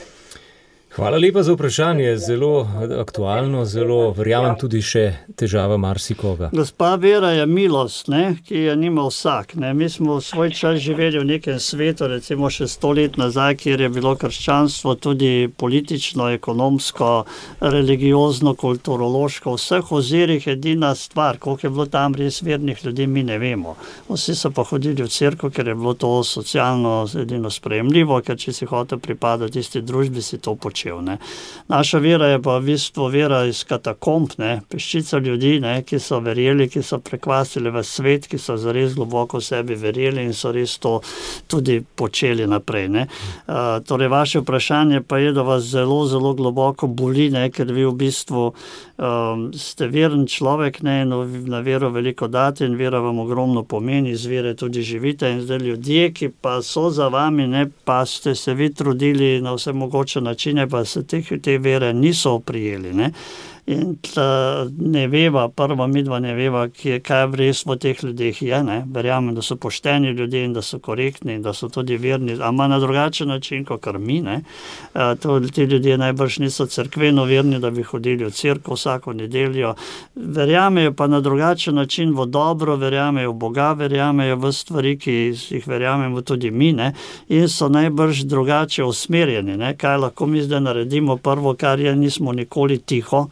Hvala lepa za vprašanje, zelo aktualno, zelo, verjamem, tudi še težava marsikoga.
Gospa vera je milost, ne, ki je nima vsak. Ne. Mi smo v svoj čas živeli v nekem svetu, recimo še sto let nazaj, kjer je bilo krščanstvo tudi politično, ekonomsko, religiozno, kulturološko, v vseh ozirih edina stvar, koliko je bilo tam res vernih ljudi, mi ne vemo. Vsi so pa hodili v cerkev, ker je bilo to socialno edino sprejemljivo, ker če si hotel pripadati tisti družbi, si to počel. Ne. Naša vera je pa v bistvu vera iz katakomb, ne, peščica ljudi, ne, ki so verjeli, ki so prekvasili v svet, ki so zares globoko v sebi verjeli in so res to tudi počeli naprej. Ne. Uh, torej, vaše vprašanje pa je, da vas zelo, zelo globoko boli, ne, ker vi v bistvu um, ste veren človek, ne, no, na vero veliko date in vera vam ogromno pomeni, iz vere tudi živite in zdaj ljudje, ki pa so za vami, ne, pa ste se vi trudili na vse mogoče načine, pa se te, te vere niso oprijeli, ne. In tla, ne veva, prva midva ne veva, kaj, kaj res v teh ljudeh je, ne. Verjamem, da so pošteni ljudje in da so korektni in da so tudi verni, ama na drugačen način, kot mi, ne. To, ti ljudje najbrž niso cerkveno verni, da bi hodili v cerkev vsako nedeljo. Verjamejo pa na drugačen način v dobro, verjamejo v Boga, verjamejo v stvari, ki jih verjamemo tudi mi, ne. In so najbrž drugače usmerjeni, ne. Kaj lahko mi zdaj naredimo? Prvo, kar je, nismo nikoli tiho.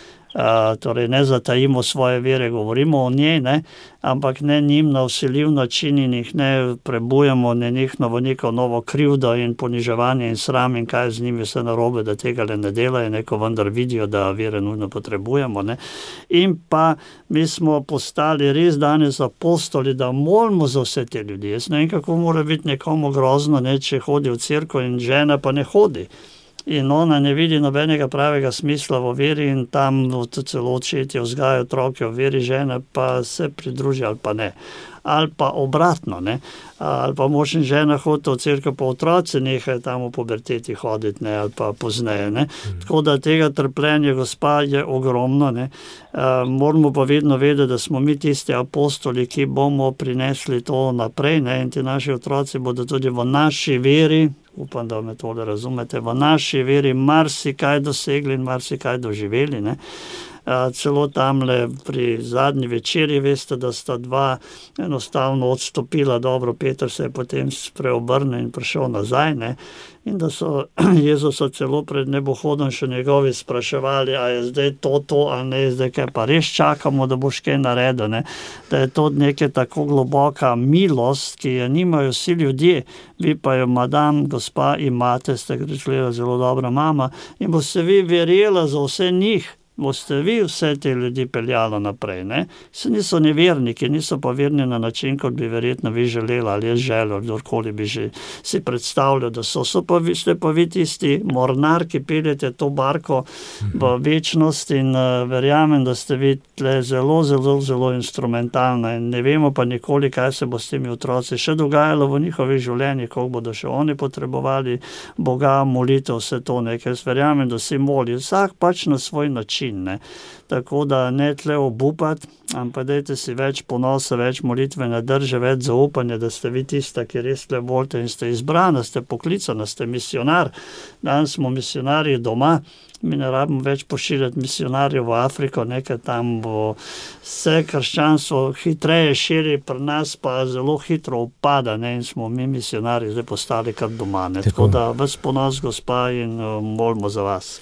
Uh, torej ne zatajimo svoje vere, govorimo o njej, ne, ampak ne njim na vsiljiv način in jih ne prebujemo nenehno v neko novo krivdo in poniževanje in sram in kaj z njimi vse narobe, da tega ne delajo, neko vendar vidijo, da vere nujno potrebujemo. Ne. In pa mi smo postali res danes apostoli, da molimo za vse te ljudi. Jaz ne vem, kako mora biti nekomu grozno, ne, če hodi v cerkev in žena pa ne hodi. In ona ne vidi nobenega pravega smisla v veri in tam celo očetje vzgajajo otroke v veri, žene pa se pridruži ali pa ne. Ali pa obratno, ne. Ali pa mož in žena hodita v cerkev, pa otroci nehajo tam v puberteti hoditi, ne, ali pa pozneje, ne. Mm. Tako da tega trpljenja, gospa, je ogromno, ne. Uh, moramo pa vedno vedeti, da smo mi tisti apostoli, ki bomo prinesli to naprej, ne, in ti naši otroci bodo tudi v naši veri, upam, da me tole razumete, v naši veri marsikaj dosegli in marsikaj doživeli, ne. Uh, celo tamle pri zadnji večeri, veste, da sta dva enostavno odstopila, dobro, Peter se je potem spreobrnil in prišel nazaj, ne, in da so Jezusa celo pred nebohodom še njegovi spraševali, a je zdaj to to, ali ne, zdaj kaj pa res čakamo, da boš kaj naredil, ne, da je to neka tako globoka milost, ki jo nimajo vsi ljudje, vi pa jo, madam, gospa, imate, ste rekli, zelo dobra mama, in boste vi verjela za vse njih, boste vi vse te ljudi peljalo naprej, ne. Se niso neverniki, niso pa verni na način, kot bi verjetno vi želeli, ali jaz želel, kdorkoli bi že si predstavljal, da so. So pa vi, ste pa vi tisti mornar, ki peljete to barko v večnost in uh, verjamem, da ste vi tle zelo, zelo, zelo instrumentalna in ne vemo pa nikoli, kaj se bo s temi otroci še dogajalo v njihovih življenjih, koliko bodo še oni potrebovali Boga, molitev, vse to, ne, ker verjamem, da si moli, vsak pač na svoj način. Ne. Tako da ne tle obupati, ampak dajte si več ponosa, več molitvene drže, več zaupanja, da ste vi tista, ki res tle volite in ste izbrana, ste poklicana, ste misionar. Danes smo misionarji doma, mi ne rabimo več pošiljati misionarjev v Afriko, nekaj tam bo vse krščanstvo hitreje širi, pri nas pa zelo hitro upada, ne, in smo mi misionarji zdaj postali kar doma, ne. Tako da ves ponos, gospa, in uh, molimo za vas.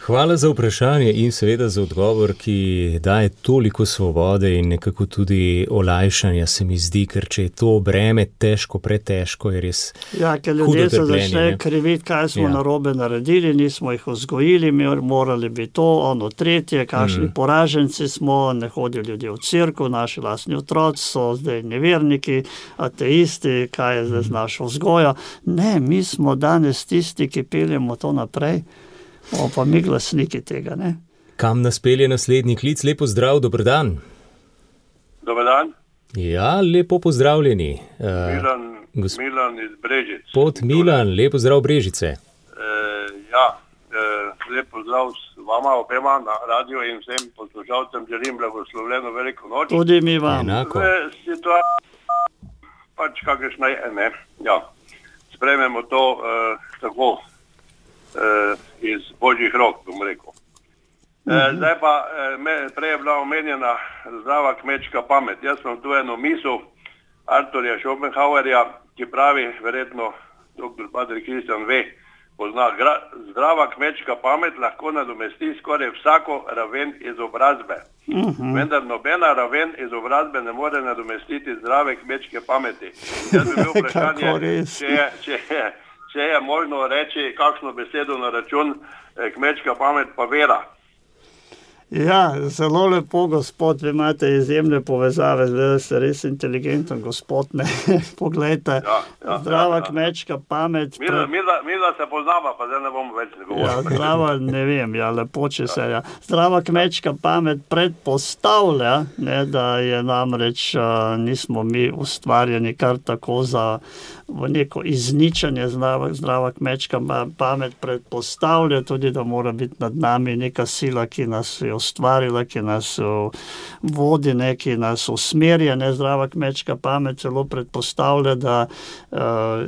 Hvala za vprašanje in seveda za odgovor, ki daje toliko svobode in nekako tudi olajšanja, se mi zdi, ker če je to breme težko, pretežko, je res
Ja, ker ljudje se začnejo kriviti, kaj smo
Ja.
narobe naredili, nismo jih vzgojili, mi morali bi to, ono tretje, kakšni
Mm.
poraženci smo, ne hodijo ljudje v cerkev, naši lastni otroci so zdaj neverniki, ateisti, kaj je zdaj z našo vzgojo. Ne, mi smo danes tisti, ki peljemo to naprej. O, pa mi glasniki tega, ne?
Kam nas pelje naslednji klic? Lepo zdrav, dober dan.
Dobar dan,
Ja, lepo pozdravljeni. Uh,
Milan,
gosp-
Milan iz Brežic.
Pod Milan, lepo zdrav Brežice.
E, ja, e, lep pozdrav s vama obema na radio in vsem poslušalcem želim blagoslovljeno veliko noč.
Tudi mi vam.
Enako.
V situaciji pač kakršna je, ne, ja, sprejmemo to e, tako e, iz božjih rok, bom rekel. E, zdaj pa, e, me, prej je bila omenjena zdrava kmečka pamet. Jaz sem tu eno misel Arturja Schopenhauerja, ki pravi, verjetno doktor Pater Kristjan ve, pozna, gra, zdrava kmečka pamet lahko nadomesti skoraj vsako raven izobrazbe.
Mhm.
Vendar nobena raven izobrazbe ne more nadomestiti zdrave kmečke pameti. Jaz bi imel vprašanje,
Kako res?
če je, če, je, če je možno reči kakšno besedo na račun eh, kmečka pamet pa vera.
Ja, zelo lepo, gospod, vi imate izjemne povezave, zdaj ste res inteligenten gospod, ne, poglejte,
Ja, ja,
zdrava
ja, ja.
kmečka pamet,
Mi, da- mi, da- mi da se poznava, pa zdaj ne bomo več ne
ja,
govorili.
zdrava, ne vem, ja, lepo, če se, ja, zdrava kmečka pamet predpostavlja, ne, da je namreč, uh, nismo mi ustvarjeni kar tako za v neko izničenje, zdrava, zdrava kmečka ma- pamet predpostavlja tudi, da mora biti nad nami neka sila, ki nas je ustvarila, ki nas uh, vodi, ne, ki nas usmerja, ne, zdrava kmečka pamet celo predpostavlja, da uh,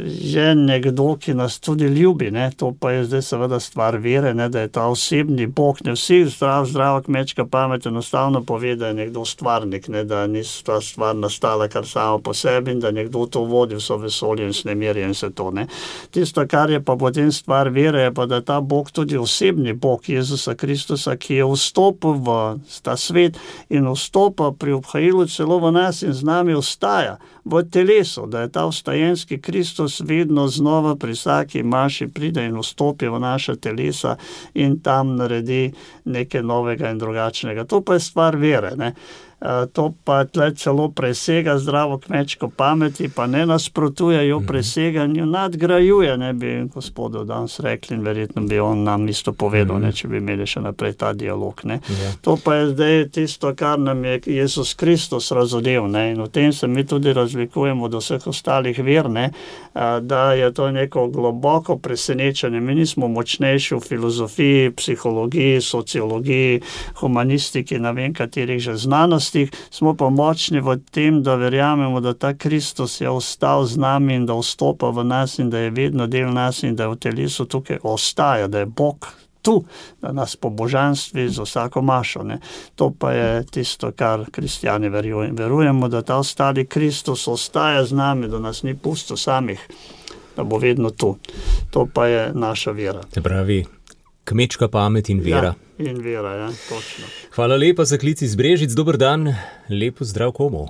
je nekdo, ki nas tudi ljubi, ne, to pa je zdaj seveda stvar vere, ne, da je ta osebni Bog, ne, vsi zdrav, zdrava kmečka pamet enostavno pove, da je nekdo stvarnik, ne, da ni ta stvar nastala kar samo po sebi in da nekdo to vodi vso vesolje in snemirje in vse to, ne. Tisto, kar je pa potem stvar vere, je pa, da ta Bog tudi osebni Bog Jezusa Kristusa, ki je vstopil v ta svet in vstopa pri obhajilu celo v nas in z nami ostaja v telesu, da je ta vstajenski Kristus vedno znova pri vsaki maši pride in vstopi v naša telesa in tam naredi nekaj novega in drugačnega. To pa je stvar vere, ne. Uh, to pa tle celo presega zdravo kmečko pameti, pa ne nasprotuje, jo presega in jo nadgrajuje, ne bi gospodu danes rekli in verjetno bi on nam isto povedal, ne, če bi imeli še naprej ta dialog. Ne.
Ja.
To pa je zdaj tisto, kar nam je Jezus Kristus razodel, ne, in v tem se mi tudi razlikujemo od vseh ostalih ver, ne, uh, da je to neko globoko presenečenje. Mi nismo močnejši v filozofiji, psihologiji, sociologiji, humanistiki, ne vem katerih že znanosti, smo pa močni v tem, da verjamemo, da ta Kristus je ostal z nami in da vstopa v nas in da je vedno del nas in da je v telesu tukaj ostaja, da je Bog tu, da nas po božanstvi z vsako mašo. Ne. To pa je tisto, kar kristjani verujemo. Verujemo, da ta ostali Kristus ostaja z nami, da nas ni pustil samih, da bo vedno tu. To pa je naša vera.
Se pravi, kmečka pamet in vera.
Ja, in vera, ja, točno.
Hvala lepa za klic iz Brežic, dober dan, lepo zdrav komu.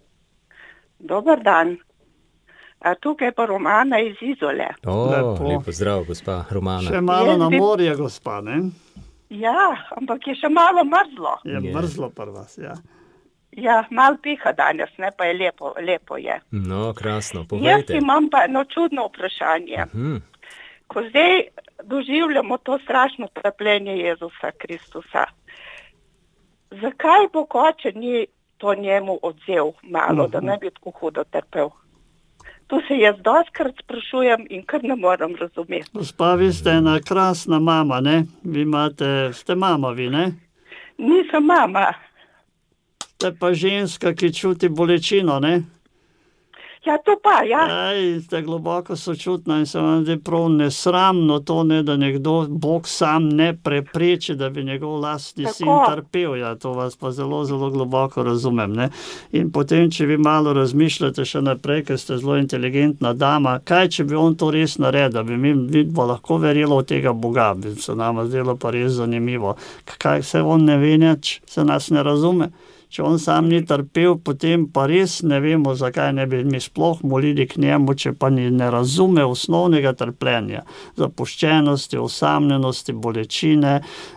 Dobar dan. A tukaj pa Romana iz Izole.
O,
Lepo.
lepo zdrav, gospa Romana.
Še malo
Jaz
na
bi-
morje, gospa, ne?
Ja, ampak je še malo mrzlo.
Je
Je.
mrzlo pri vas, ja.
Ja, malo piha danes, ne, pa je lepo, lepo je.
No, krasno,
Jaz
povejte.
imam pa eno čudno vprašanje.
Hm.
Ko zdaj doživljamo to strašno trpljenje Jezusa Kristusa, zakaj Bog oče ni to njemu odzel malo, da ne bi tako hudo trpel? To se jaz dostkrat sprašujem in kar ne moram razumeti.
Gospa, vi ste ena krasna mama, ne? Vi imate, ste mama vi, ne?
Nisem mama.
Ste pa ženska, ki čuti bolečino, ne?
Ja, to pa, ja.
Ej, ste globoko sočutna in se vam zdi prav nesramno to, ne, da nekdo, Bog sam ne prepreči, da bi njegov lastni
Tako.
sin trpel. Ja, to vas pa zelo, zelo globoko razumem, ne. In potem, če vi malo razmišljate še naprej, ker ste zelo inteligentna dama, kaj, če bi on to res naredil, bi mi vidbo lahko verjelo v tega Boga, bi se nama zdelo pa res zanimivo. Kaj se on ne ve nič, se nas ne razume. Če on sam ni trpel, potem pa res ne vemo, zakaj ne bi mi sploh molili k njemu, če pa ni ne razume osnovnega trpljenja, zapuščenosti, osamljenosti, bolečine,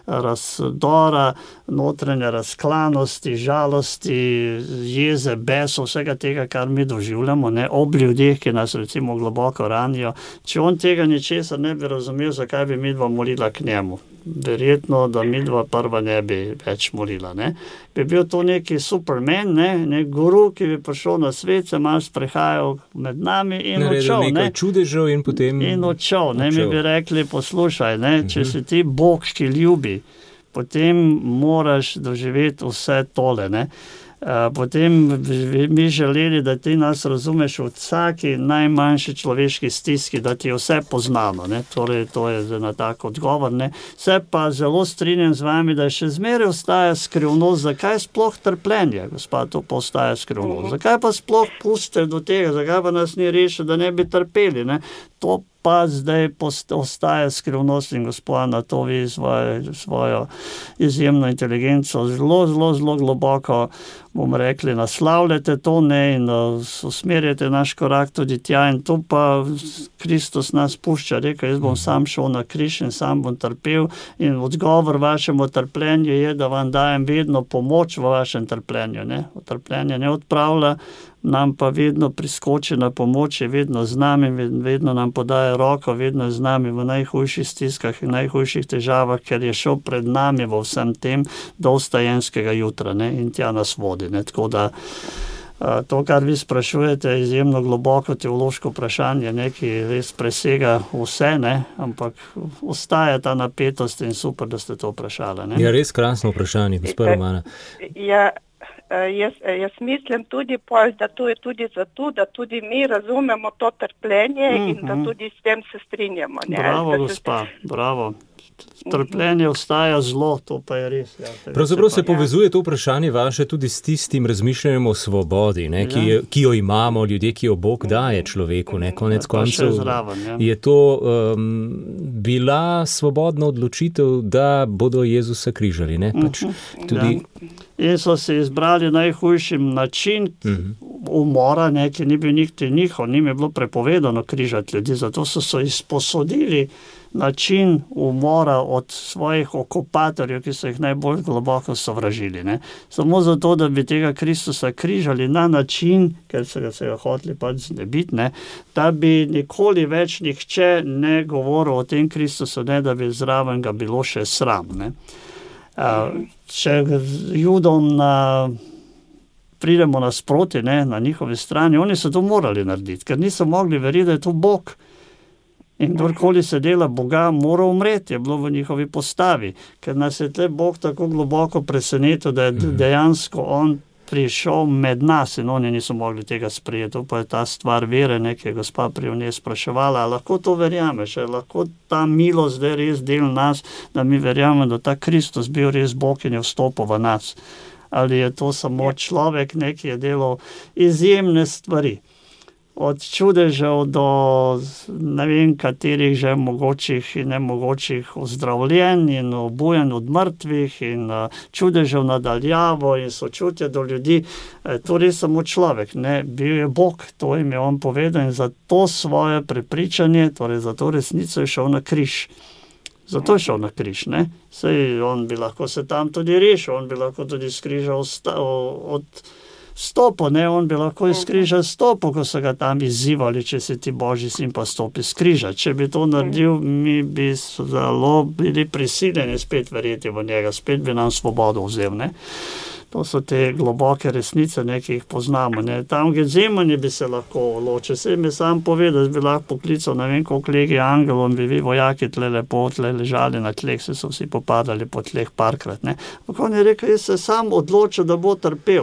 razdora, notranje razklanosti, žalosti, jeze, beso, vsega tega, kar mi doživljamo, ne, ob ljudeh, ki nas recimo globoko ranijo. Če on tega ničesar ne bi razumel, zakaj bi midva molila k njemu? Verjetno, da midva prva ne bi več molila, ne. Bi bil to neki superman, ne, nek guru, ki bi prišel na svet, se malo sprehajal med nami in
Naredil
odšel, ne.
nekaj čudežev in potem...
In odšel, ne, mi
odšel.
bi rekli, poslušaj, ne, če si ti Bog, ki ljubi, potem moraš doživeti vse tole, ne. Uh, potem bi mi želeli, da ti nas razumeš v vsaki najmanjši človeški stiski, da ti je vse poznano, ne, torej to je na tak odgovor, ne. Se pa zelo strinjam z vami, da še zmeraj ostaja skrivnost, zakaj sploh trpljenje, gospa, to pa ostaja skrivnost, zakaj pa sploh pustite do tega, zakaj pa nas ni rešil, da ne bi trpeli, ne, to pa zdaj post, ostaja skrivnost in gospod na to vi svojo, svojo izjemno inteligenco zelo, zelo, zelo globoko, bomo rekli, naslavljate to, ne, in usmerjate naš korak tudi tja in to pa Kristus nas pušča, rekel, jaz bom sam šel na križ in sam bom trpel in odgovor vašemu trpljenju je, da vam dajem vedno pomoč v vašem trpljenju, ne, trpljenje ne odpravlja, nam pa vedno priskoči na pomoč, je vedno z nami, vedno nam podaja roko, vedno je z nami v najhujših stiskah in najhujših težavah, ker je šel pred nami v vsem tem do vstajenskega jutra, ne, in tja nas vodi, ne, tako da to, kar vi sprašujete, je izjemno globoko teološko vprašanje, ne, ki res presega vse, ne, ampak ostaja ta napetost in super, da ste to vprašali, ne.
Ja, res krasno vprašanje, gospa Romana.
Ja, Jaz, jaz mislim tudi, pol, da to je tudi zato, da tudi mi razumemo to trpljenje mm-hmm. in da tudi s tem se strinjamo. Ne?
Bravo,
se...
gospa, bravo. Trpljenje ostaja zlo, to pa je res. Ja,
Pravzaprav se, se povezuje to vprašanje vaše tudi s tistim razmišljanjem o svobodi, ne, ki, je, ki jo imamo, ljudje, ki jo Bog daje človeku. Ne, konec koncev
zraven, ja.
Je to um, bila svobodna odločitev, da bodo Jezusa križali. Ne, pač tudi...
ja. In so se izbrali najhujšim način uh-huh. umora, ne, ki ni bil nikti njihov, njim je bilo prepovedano križati ljudi, zato so se izposodili način umora od svojih okupatorjev, ki so jih najbolj globoko sovražili. Ne. Samo zato, da bi tega Kristusa križali na način, ker so ga se ga hoteli pač znebiti, ne, da bi nikoli več nihče ne govoril o tem Kristusu, ne, da bi zraven ga bilo še sram. Ne. Uh, če Judom na, pridemo nasproti, ne, na njihovi strani, oni so to morali narediti, ker niso mogli veriti, da je to Bog. In kdorkoli se dela Boga, mora umreti, je bilo v njihovi postavi, ker nas je tle Bog tako globoko presenetil, da je dejansko on prišel med nas in oni niso mogli tega sprejeti. To pa je ta stvar vere, nekaj gospa pri njej spraševala, a lahko to verjameš, a lahko ta milost zdaj res del nas, da mi verjamemo, da ta Kristus bil res Bog in je vstopil v nas. Ali je to samo človek, neki je delal izjemne stvari. Od čudežev do ne vem katerih že mogočih in nemogočih ozdravljen in obujen od mrtvih in čudežev nadaljavo in sočutje do ljudi. To res samo človek, ne, bil je Bog, to jim je on povedal in za to svoje prepričanje, torej za to resnico je šel na križ. Zato je šel na križ, ne. Sej on bi lahko se tam tudi rešil, on bi lahko tudi s križa od stopo, ne, on bi lahko iz križa stopo, ko so ga tam izzivali, če si ti Božji sin pa stopi z križa. Če bi to naredil, mi bi zelo bili prisiljeni spet verjeti v njega, spet bi nam svobodo vzel, ne. To so te globoke resnice, ne, ki jih poznamo, ne. Tam v Getsemani bi se lahko ločil, se mi sam povedal, bi lahko poklical, ne vem, koliko legi angelom, bi vi vojaki tle lepo tle ležali na tleh, se so vsi popadali po tleh parkrat, ne. Ampak on je rekel, jaz se sam odločil, da bo trpel.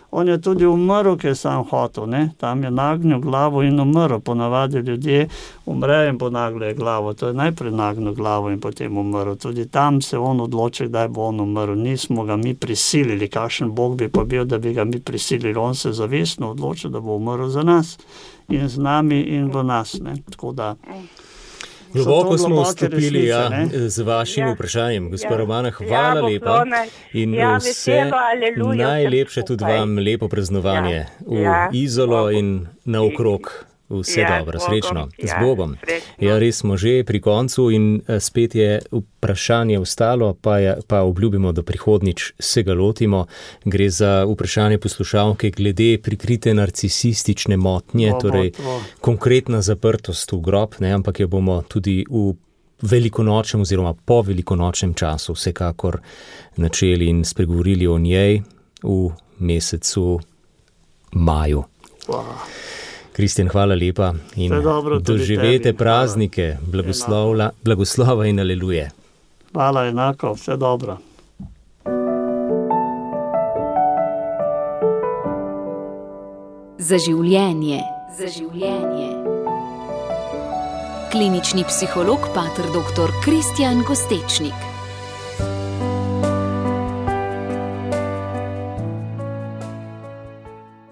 On je tudi umrl, ker je sam hotel, ne? Tam je nagnil glavo in umrl. Ponavadi ljudje umrejo in ponagnejo glavo. To je najprej nagnil glavo in potem umrl. Tudi tam se on odloči, kdaj bo on umrl. Nismo ga mi prisilili, kakšen Bog bi pa bil, da bi ga mi prisilili. On se zavestno odločil, da bo umrl za nas in z nami in v nas, ne? Tako da...
Globoko smo vstopili ja, z vašim ja. vprašanjem. Gospa ja. Romana, hvala ja, lepa. In ja, vse veselo, aleluja, najlepše tudi vam lepo praznovanje ja. v ja. Izolo in naokrog. Vse ja, dobro, srečno. Ja, z Bogom. Srečno. Ja, res smo že pri koncu in spet je vprašanje ostalo, pa, je, pa obljubimo, da prihodnič se ga lotimo. Gre za vprašanje poslušalke glede prikrite narcisistične motnje, bo, torej bo, bo. konkretna zaprtost v grob, ne, ampak jo bomo tudi v velikonočnem oziroma po velikonočnem času vsekakor načeli in spregovorili o njej v mesecu maju. Wow. Kristjan, hvala lepa in dobro, doživete tebi. Praznike, blagoslova in aleluje.
Hvala, enako, vse dobro.
Za življenje, za življenje. Klinični psiholog pater doktor Kristjan Kostečnik.